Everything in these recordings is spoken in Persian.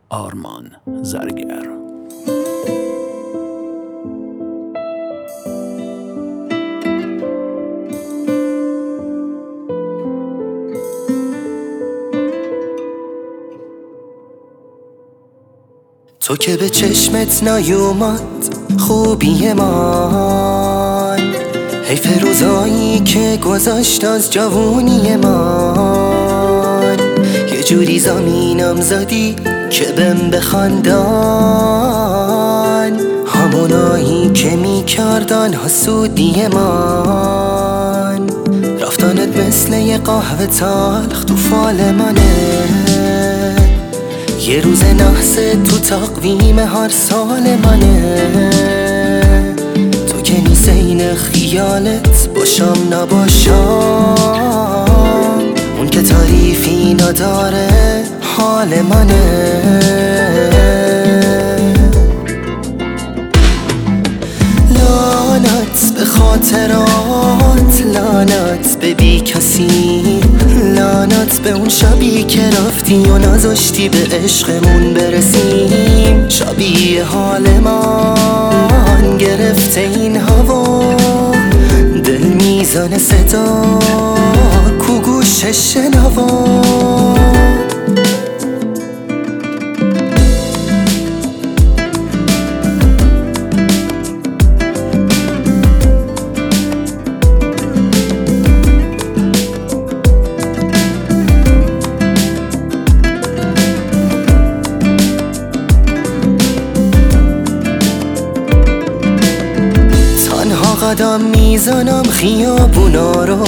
آرمان زرگر. تو که به چشمت نیومد خوبی من، حیف روزایی که گذشت از جوونی من. یه جوری زمینم زدی که بهم بخندن همونایی که میکردن حسودی من. رفتنت مثل یه قهوه تلخ تو فال منه، یه روز نحس تو تقویم هر سال منه. تو که نیست این خیالت باشم نباشم، اون که تعریفی نداره حال منه. لعنت به خاطرات، لعنت به بی کسی، لعنت به اون شبی که رفتی و نذاشتی به عشقمون برسیم. شبیه حال من گرفته این هوا، دل میزنه صدا کو گوش شنوا. قدم میزنم خیابونا رو،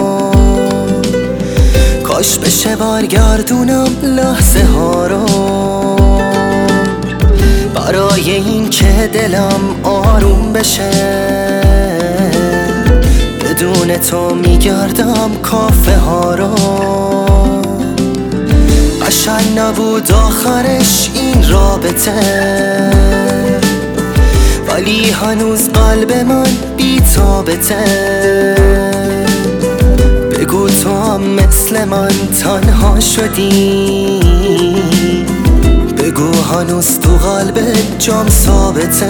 کاش بشه برگردونم لحظه ها رو. برای این که دلم آروم بشه، بدون تو میگردم کافه ها رو. قشنگ نبود آخرش این رابطه، ولی هنوز قلب من بی تابته. بگو تو هم مثل من تنها شدی، بگو هنوز تو قلبت جام ثابته.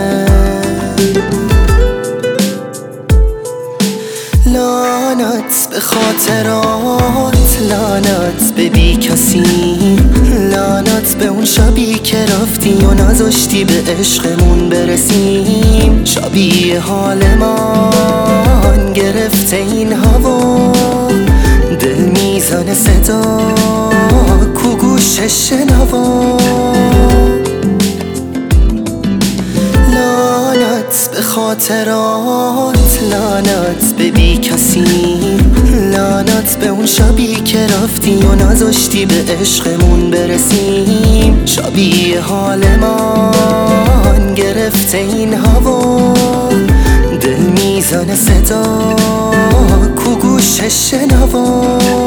لعنت به خاطرات، لعنت به بی کسی، لعنت به اون شبی که رفتی و نذاشتی به عشقمون برسیم. شبیه حال من گرفته این هوا، دل میزنه صدا کو گوش شنوا. لعنت به خاطرات، لعنت به بی کسی، لعنت به اون شبی که رفتی و نذاشتی به عشقمون برسیم. شبیه حال من گرفته این هوا، دل میزنه صدا کو گوش شنوا.